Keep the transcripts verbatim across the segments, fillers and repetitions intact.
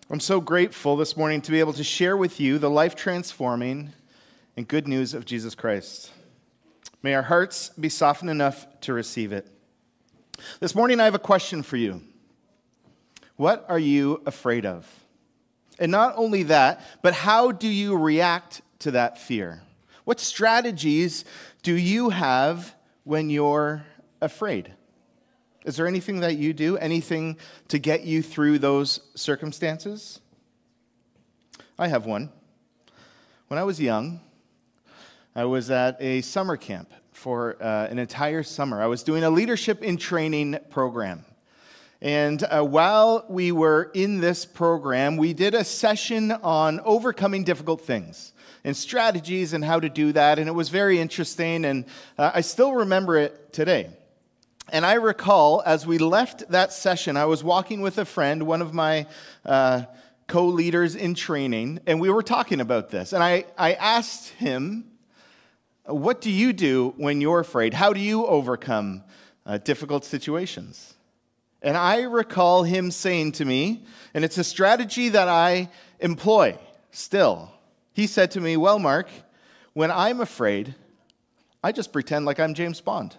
I'm so grateful this morning to be able to share with you the life-transforming and good news of Jesus Christ. May our hearts be softened enough to receive it. This morning I have a question for you. What are you afraid of? And not only that, but how do you react to that fear? What strategies do you have when you're afraid? Is there anything that you do, anything to get you through those circumstances? I have one. When I was young, I was at a summer camp for uh, an entire summer. I was doing a leadership in training program. And uh, while we were in this program, we did a session on overcoming difficult things and strategies and how to do that. And it was very interesting, and uh, I still remember it today. And I recall, as we left that session, I was walking with a friend, one of my uh, co-leaders in training, and we were talking about this. And I, I asked him, what do you do when you're afraid? How do you overcome uh, difficult situations? And I recall him saying to me, and it's a strategy that I employ still. He said to me, well, Mark, when I'm afraid, I just pretend like I'm James Bond.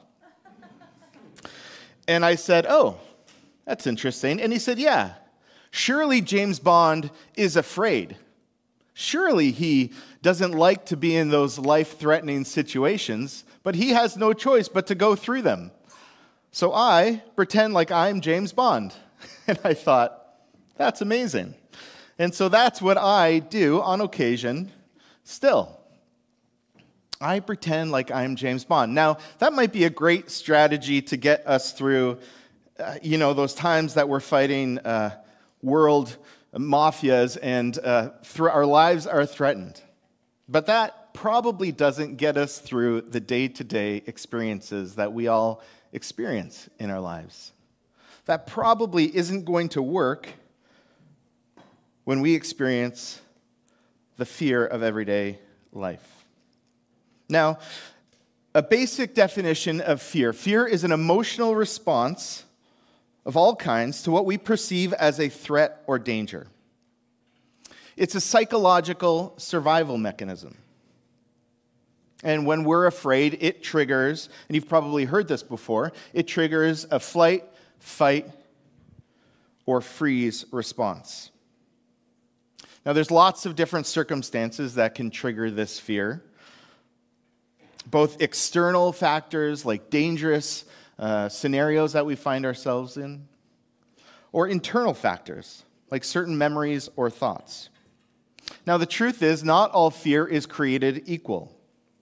And I said, oh, that's interesting. And he said, yeah, surely James Bond is afraid. Surely he doesn't like to be in those life-threatening situations, but he has no choice but to go through them. So I pretend like I'm James Bond. And I thought, that's amazing. And so that's what I do on occasion still. I pretend like I'm James Bond. Now, that might be a great strategy to get us through, uh, you know, those times that we're fighting uh, world mafias and uh, th- our lives are threatened. But that probably doesn't get us through the day-to-day experiences that we all experience in our lives. That probably isn't going to work when we experience the fear of everyday life. Now, a basic definition of fear. Fear is an emotional response of all kinds to what we perceive as a threat or danger. It's a psychological survival mechanism. And when we're afraid, it triggers, and you've probably heard this before, it triggers a flight, fight, or freeze response. Now, there's lots of different circumstances that can trigger this fear. Both external factors like dangerous uh, scenarios that we find ourselves in, or internal factors like certain memories or thoughts. Now, the truth is, not all fear is created equal.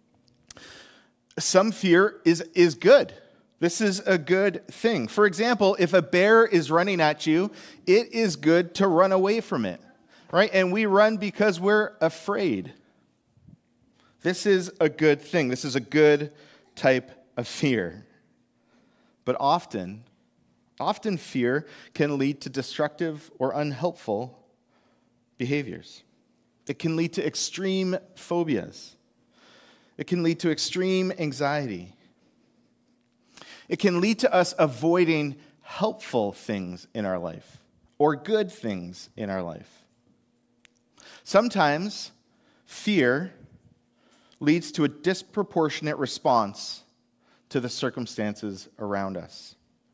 Some fear is, is good. This is a good thing. For example, if a bear is running at you, it is good to run away from it, right? And we run because we're afraid. This is a good thing. This is a good type of fear. But often, often fear can lead to destructive or unhelpful behaviors. It can lead to extreme phobias. It can lead to extreme anxiety. It can lead to us avoiding helpful things in our life or good things in our life. Sometimes fear leads to a disproportionate response to the circumstances around us.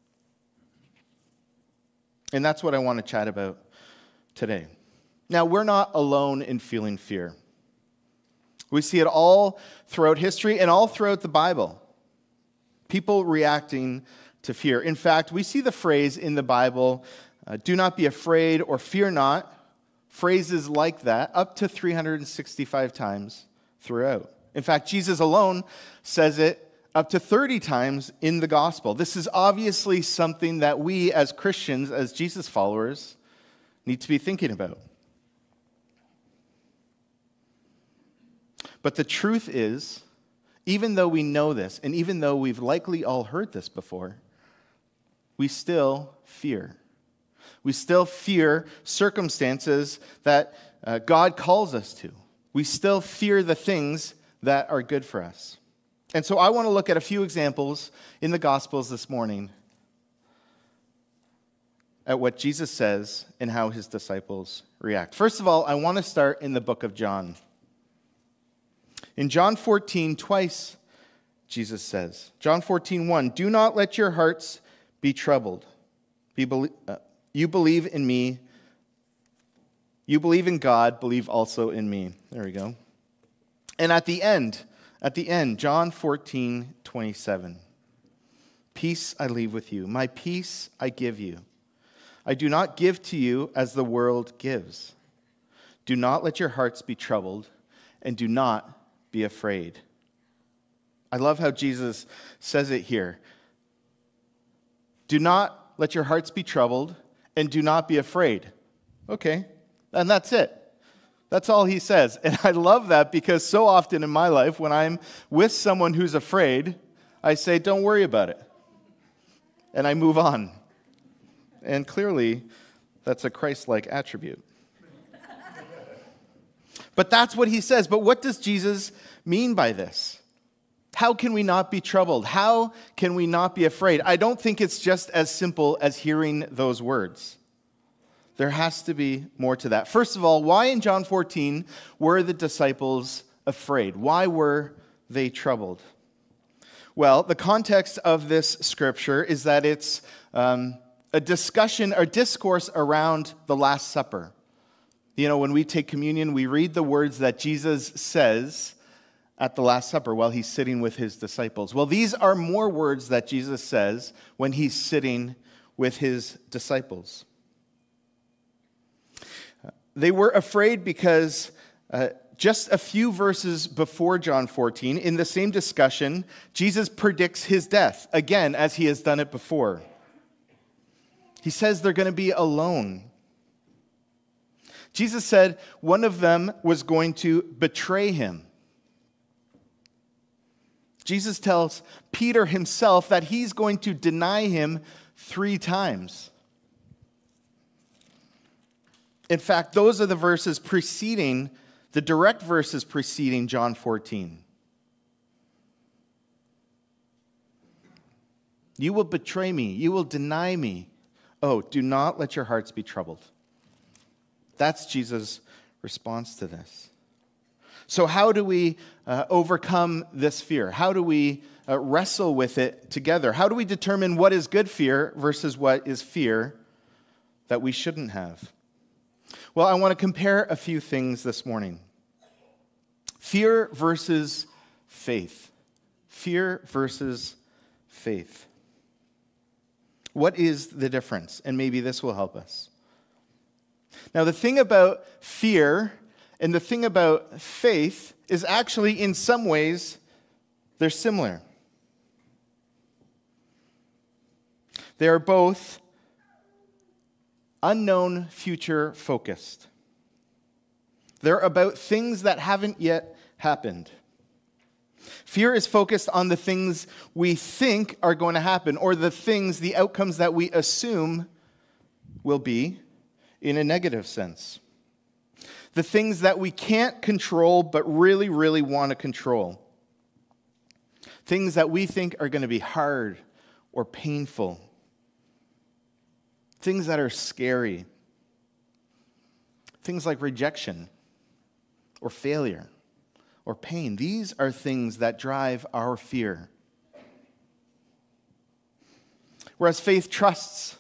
And that's what I want to chat about today. Now, we're not alone in feeling fear. We see it all throughout history and all throughout the Bible. People reacting to fear. In fact, we see the phrase in the Bible, uh, do not be afraid or fear not, phrases like that up to three hundred sixty-five times throughout. In fact, Jesus alone says it up to thirty times in the gospel. This is obviously something that we as Christians, as Jesus followers, need to be thinking about. But the truth is, even though we know this, and even though we've likely all heard this before, we still fear. We still fear circumstances that uh, God calls us to. We still fear the things that are good for us. And so I want to look at a few examples in the Gospels this morning at what Jesus says and how his disciples react. First of all, I want to start in the book of John. In John fourteen, twice Jesus says, John fourteen, one, do not let your hearts be troubled. Be be- uh, you believe in me. You believe in God, believe also in me. There we go. And at the end, at the end, John fourteen, twenty-seven, peace I leave with you. My peace I give you. I do not give to you as the world gives. Do not let your hearts be troubled, and do not be afraid. I love how Jesus says it here. Do not let your hearts be troubled, and do not be afraid. Okay, and that's it. That's all he says. And I love that because so often in my life, when I'm with someone who's afraid, I say, don't worry about it. And I move on. And clearly, that's a Christ-like attribute. But that's what he says. But what does Jesus mean by this? How can we not be troubled? How can we not be afraid? I don't think it's just as simple as hearing those words. There has to be more to that. First of all, why in John fourteen were the disciples afraid? Why were they troubled? Well, the context of this scripture is that it's um, a discussion or discourse around the Last Supper. You know, when we take communion, we read the words that Jesus says at the Last Supper while he's sitting with his disciples. Well, these are more words that Jesus says when he's sitting with his disciples. They were afraid because uh, just a few verses before John fourteen, in the same discussion, Jesus predicts his death, again, as he has done it before. He says they're going to be alone. Jesus said one of them was going to betray him. Jesus tells Peter himself that he's going to deny him three times. In fact, those are the verses preceding, the direct verses preceding John fourteen. You will betray me. You will deny me. Oh, do not let your hearts be troubled. That's Jesus' response to this. So how do we uh, overcome this fear? How do we uh, wrestle with it together? How do we determine what is good fear versus what is fear that we shouldn't have? Well, I want to compare a few things this morning. Fear versus faith. Fear versus faith. What is the difference? And maybe this will help us. Now, the thing about fear and the thing about faith is actually, in some ways, they're similar. They are both unknown future focused. They're about things that haven't yet happened. Fear is focused on the things we think are going to happen, or the things, the outcomes that we assume will be in a negative sense. The things that we can't control but really, really want to control. Things that we think are going to be hard or painful. Things that are scary. Things like rejection or failure or pain. These are things that drive our fear. Whereas faith trusts.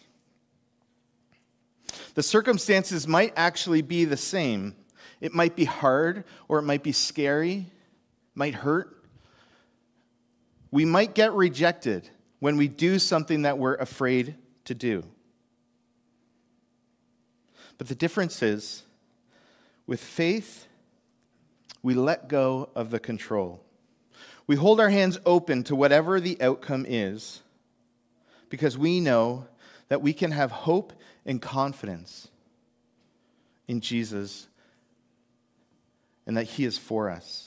The circumstances might actually be the same. It might be hard, or it might be scary, might hurt. We might get rejected when we do something that we're afraid to do. But the difference is, with faith, we let go of the control. We hold our hands open to whatever the outcome is, because we know that we can have hope and confidence in Jesus and that he is for us.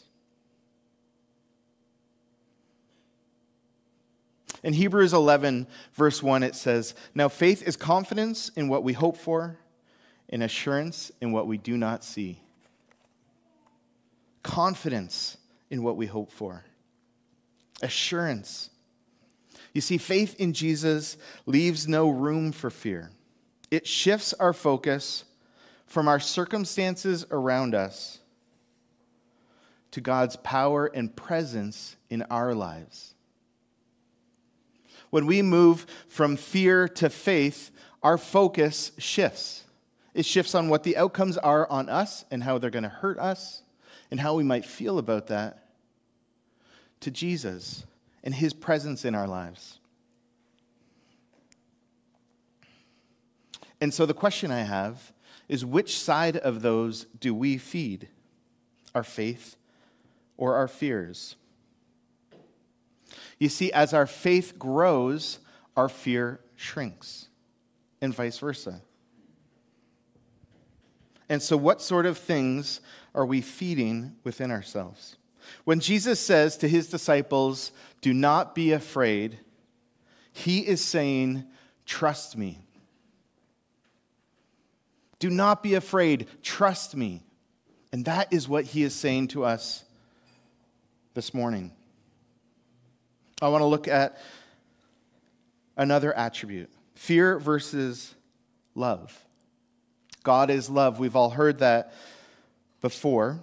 In Hebrews eleven, verse one, it says, "Now faith is confidence in what we hope for, and assurance in what we do not see." Confidence in what we hope for. Assurance. You see, faith in Jesus leaves no room for fear. It shifts our focus from our circumstances around us to God's power and presence in our lives. When we move from fear to faith, our focus shifts. It shifts on what the outcomes are on us and how they're going to hurt us and how we might feel about that to Jesus and his presence in our lives. And so the question I have is, which side of those do we feed? Our faith or our fears? You see, as our faith grows, our fear shrinks, and vice versa. And so what sort of things are we feeding within ourselves? When Jesus says to his disciples, "Do not be afraid," he is saying, "Trust me." Do not be afraid. Trust me. And that is what he is saying to us this morning. I want to look at another attribute. Fear versus love. God is love. We've all heard that before.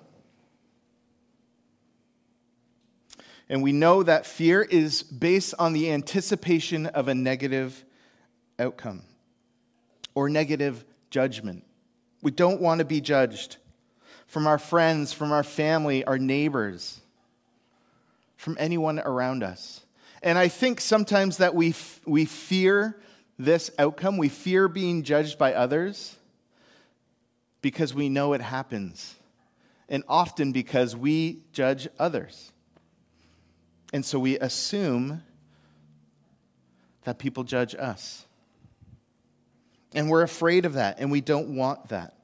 And we know that fear is based on the anticipation of a negative outcome or negative judgment. We don't want to be judged from our friends, from our family, our neighbors, from anyone around us. And I think sometimes that we f- we fear this outcome. We fear being judged by others because we know it happens, and often because we judge others. And so we assume that people judge us. And we're afraid of that, and we don't want that.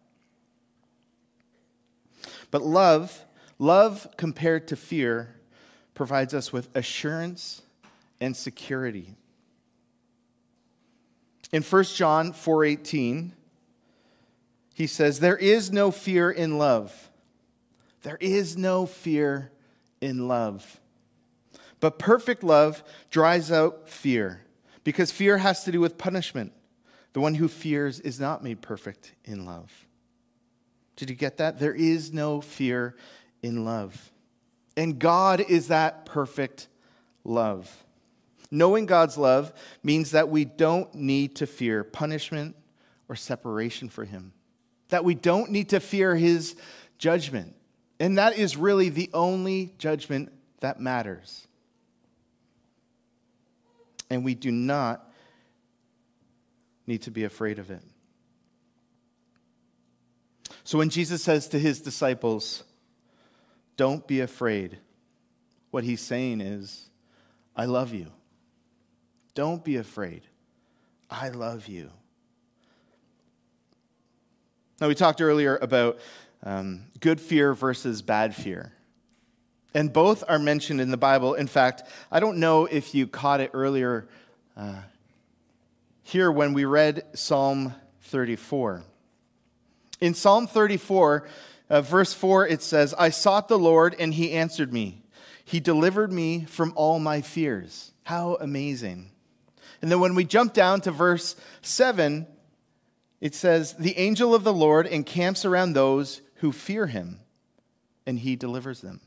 But love, love compared to fear, provides us with assurance and security. In First John four eighteen, he says, "There is no fear in love. There is no fear in love. But perfect love drives out fear, because fear has to do with punishment. The one who fears is not made perfect in love." Did you get that? There is no fear in love. And God is that perfect love. Knowing God's love means that we don't need to fear punishment or separation from him. That we don't need to fear his judgment. And that is really the only judgment that matters. And we do not need to be afraid of it. So when Jesus says to his disciples, "Don't be afraid," what he's saying is, "I love you. Don't be afraid. I love you." Now, we talked earlier about um, good fear versus bad fear. And both are mentioned in the Bible. In fact, I don't know if you caught it earlier uh, here when we read Psalm thirty-four. In Psalm thirty-four, uh, verse four, it says, "I sought the Lord, and he answered me. He delivered me from all my fears." How amazing. And then when we jump down to verse seven, it says, "The angel of the Lord encamps around those who fear him, and he delivers them."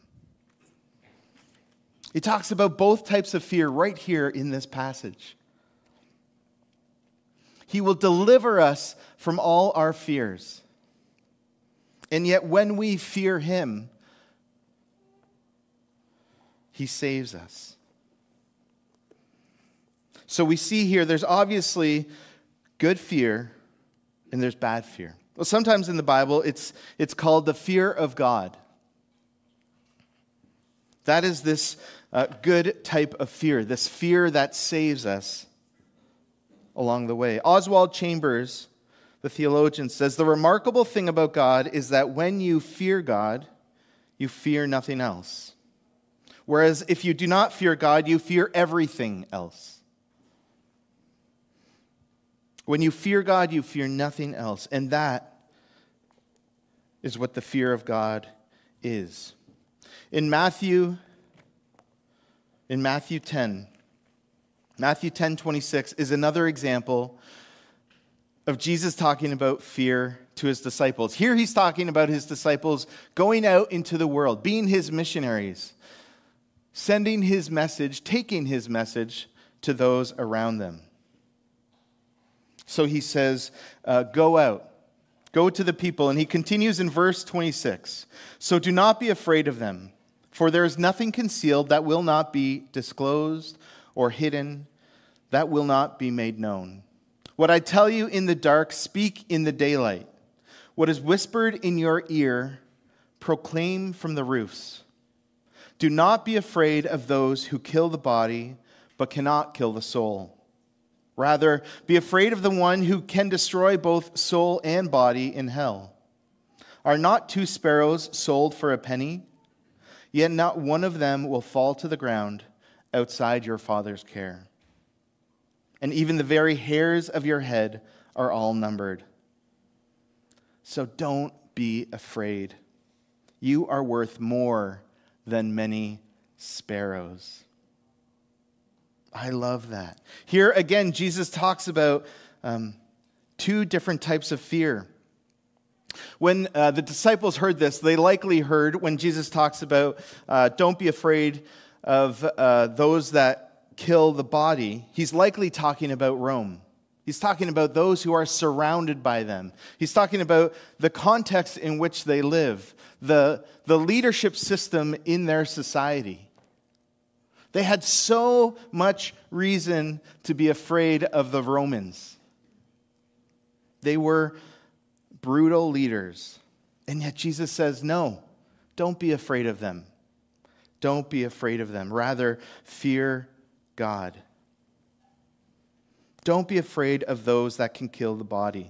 It talks about both types of fear right here in this passage. He will deliver us from all our fears. And yet when we fear him, he saves us. So we see here there's obviously good fear and there's bad fear. Well, sometimes in the Bible it's it's called the fear of God. That is this uh, good type of fear, this fear that saves us along the way. Oswald Chambers, the theologian, says, "The remarkable thing about God is that when you fear God, you fear nothing else. Whereas if you do not fear God, you fear everything else." When you fear God, you fear nothing else. And that is what the fear of God is. In Matthew, in Matthew ten, Matthew ten twenty-six is another example of Jesus talking about fear to his disciples. Here he's talking about his disciples going out into the world, being his missionaries, sending his message, taking his message to those around them. So he says, uh, go out, go to the people. And he continues in verse twenty-six. So do not be afraid of them, for there is nothing concealed that will not be disclosed, or hidden that will not be made known. What I tell you in the dark, speak in the daylight. What is whispered in your ear, proclaim from the roofs. Do not be afraid of those who kill the body, but cannot kill the soul. Rather, be afraid of the one who can destroy both soul and body in hell. Are not two sparrows sold for a penny? Yet not one of them will fall to the ground outside your Father's care. And even the very hairs of your head are all numbered. So don't be afraid. You are worth more than many sparrows. I love that. Here again, Jesus talks about um, two different types of fear. When uh, the disciples heard this, they likely heard when Jesus talks about uh, don't be afraid of uh, those that kill the body, he's likely talking about Rome. He's talking about those who are surrounded by them. He's talking about the context in which they live, the, the leadership system in their society. They had so much reason to be afraid of the Romans. They were brutal leaders. And yet Jesus says, no, don't be afraid of them. Don't be afraid of them. Rather, fear God. Don't be afraid of those that can kill the body.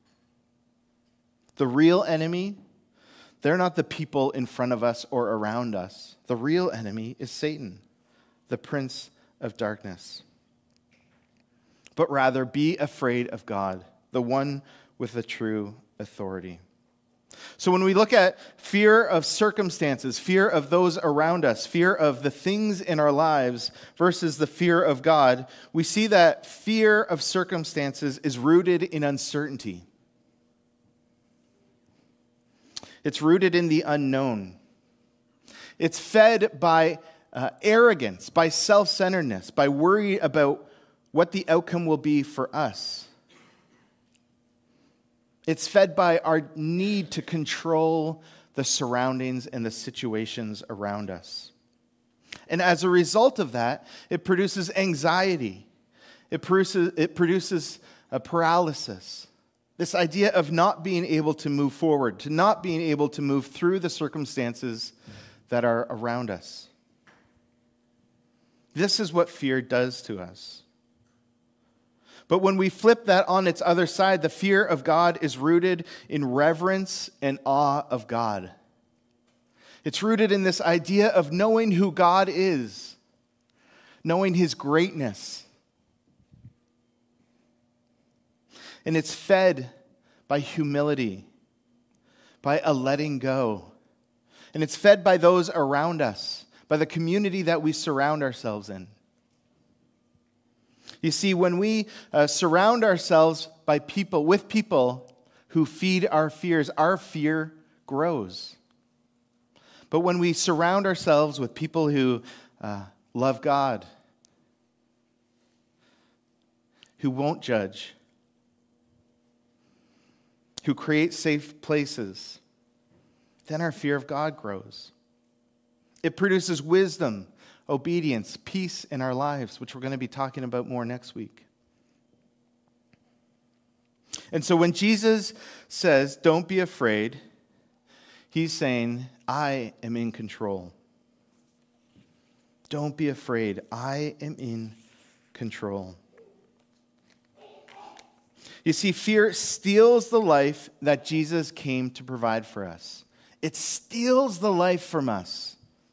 The real enemy, they're not the people in front of us or around us. The real enemy is Satan, the prince of darkness. But rather, be afraid of God, the one with the true authority. So when we look at fear of circumstances, fear of those around us, fear of the things in our lives versus the fear of God, we see that fear of circumstances is rooted in uncertainty. It's rooted in the unknown. It's fed by uh, arrogance, by self-centeredness, by worry about what the outcome will be for us. It's fed by our need to control the surroundings and the situations around us. And as a result of that, it produces anxiety. It produces, it produces a paralysis. This idea of not being able to move forward, to not being able to move through the circumstances that are around us. This is what fear does to us. But when we flip that on its other side, the fear of God is rooted in reverence and awe of God. It's rooted in this idea of knowing who God is, knowing his greatness. And it's fed by humility, by a letting go. And it's fed by those around us, by the community that we surround ourselves in. You see, when we uh, surround ourselves by people, with people who feed our fears, our fear grows. But when we surround ourselves with people who uh, love God, who won't judge, who create safe places, then our fear of God grows. It produces wisdom, obedience, peace in our lives, which we're going to be talking about more next week. And so when Jesus says, don't be afraid, he's saying, I am in control. Don't be afraid. I am in control. You see, fear steals the life that Jesus came to provide for us. It steals the life from us.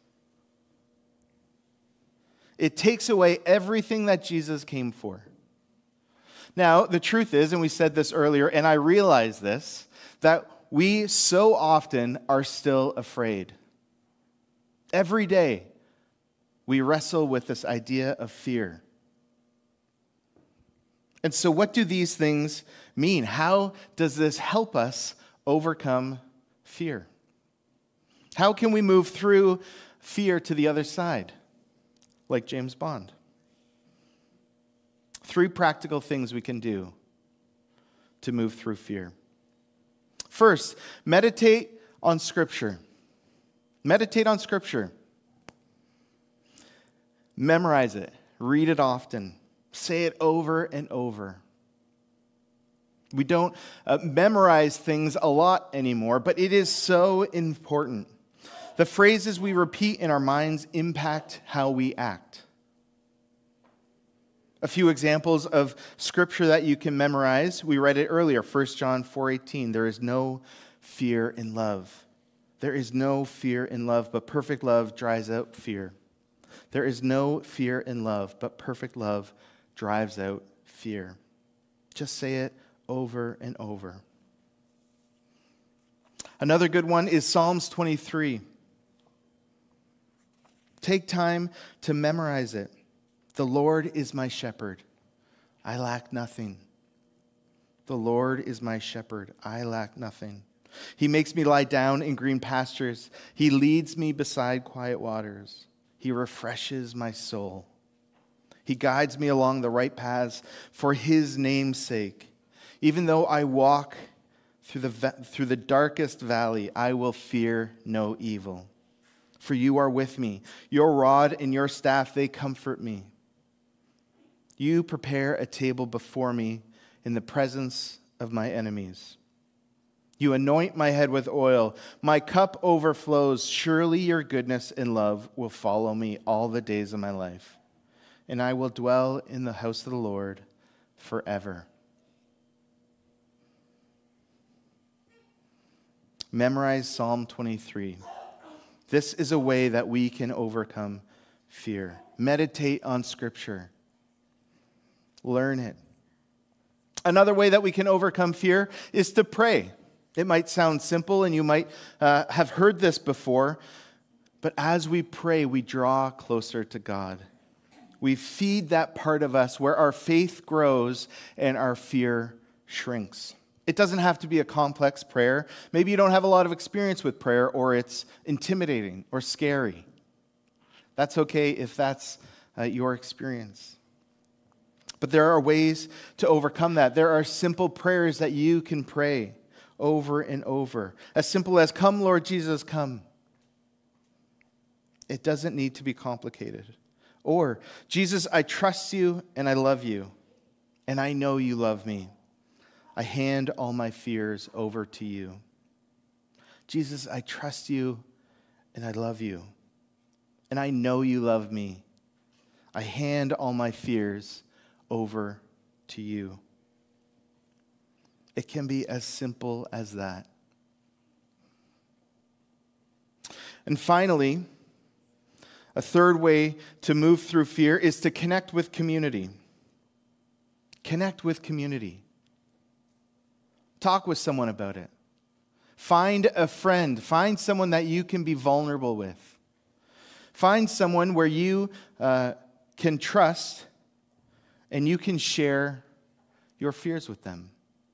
It takes away everything that Jesus came for. Now, the truth is, and we said this earlier, and I realize this, that we so often are still afraid. Every day, we wrestle with this idea of fear. And so what do these things mean? How does this help us overcome fear? How can we move through fear to the other side, like James Bond? Three practical things we can do to move through fear. First, meditate on Scripture. Meditate on Scripture. Memorize it. Read it often. Say it over and over. We don't uh, memorize things a lot anymore, but it is so important. The phrases we repeat in our minds impact how we act. A few examples of Scripture that you can memorize. We read it earlier, First John four eighteen. There is no fear in love. There is no fear in love, but perfect love drives out fear. There is no fear in love, but perfect love drives out fear. Just say it over and over. Another good one is Psalms twenty-three. Take time to memorize it. The Lord is my shepherd. I lack nothing. The Lord is my shepherd. I lack nothing. He makes me lie down in green pastures. He leads me beside quiet waters. He refreshes my soul. He guides me along the right paths for his name's sake. Even though I walk through the, through the darkest valley, I will fear no evil. For you are with me. Your rod and your staff, they comfort me. You prepare a table before me in the presence of my enemies. You anoint my head with oil. My cup overflows. Surely your goodness and love will follow me all the days of my life, and I will dwell in the house of the Lord forever. Memorize Psalm twenty-three. This is a way that we can overcome fear. Meditate on Scripture. Learn it. Another way that we can overcome fear is to pray. It might sound simple, and you might uh, have heard this before, but as we pray, we draw closer to God. We feed that part of us where our faith grows and our fear shrinks. It doesn't have to be a complex prayer. Maybe you don't have a lot of experience with prayer, or it's intimidating or scary. That's okay if that's uh, your experience. But there are ways to overcome that. There are simple prayers that you can pray over and over. As simple as, "Come, Lord Jesus, come." It doesn't need to be complicated. Or, "Jesus, I trust you and I love you, and I know you love me. I hand all my fears over to you. Jesus, I trust you and I love you, and I know you love me. I hand all my fears over to you." It can be as simple as that. And finally, a third way to move through fear is to connect with community. Connect with community. Talk with someone about it. Find a friend. Find someone that you can be vulnerable with. Find someone where you uh, can trust and you can share your fears with them.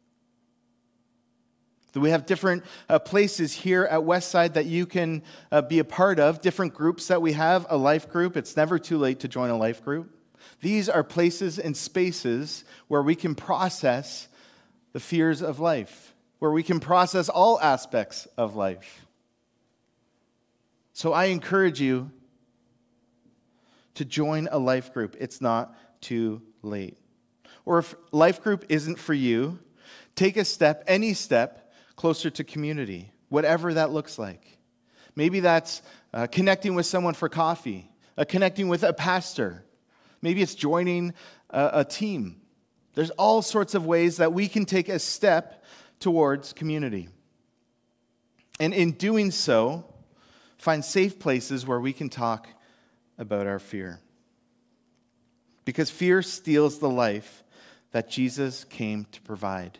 We have different uh, places here at Westside that you can uh, be a part of, different groups that we have, a life group. It's never too late to join a life group. These are places and spaces where we can process the fears of life, where we can process all aspects of life. So I encourage you to join a life group. It's not too late. Or if life group isn't for you, take a step, any step, closer to community, whatever that looks like. Maybe that's uh, connecting with someone for coffee, uh, connecting with a pastor. Maybe it's joining a, a team. There's all sorts of ways that we can take a step towards community. And in doing so, find safe places where we can talk about our fear. Because fear steals the life that Jesus came to provide.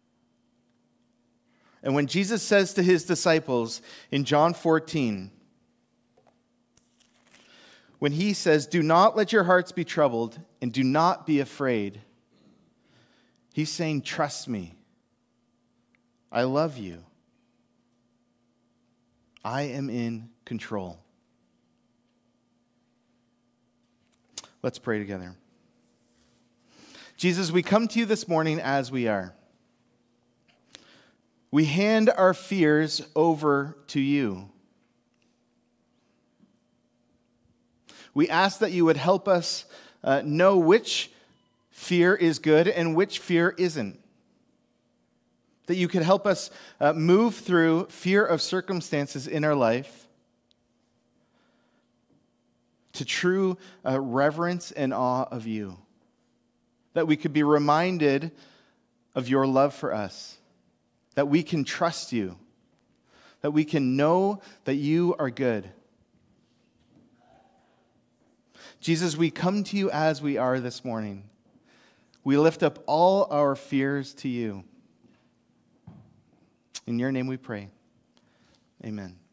And when Jesus says to his disciples in John fourteen, when he says, "Do not let your hearts be troubled and do not be afraid," He's saying, trust me. I love you. I am in control. Let's pray together. Jesus, we come to you this morning as we are. We hand our fears over to you. We ask that you would help us uh, know which fear is good and which fear isn't. That you could help us uh, move through fear of circumstances in our life to true uh, reverence and awe of you. That we could be reminded of your love for us. That we can trust you. That we can know that you are good. Jesus, we come to you as we are this morning. We lift up all our fears to you. In your name we pray. Amen.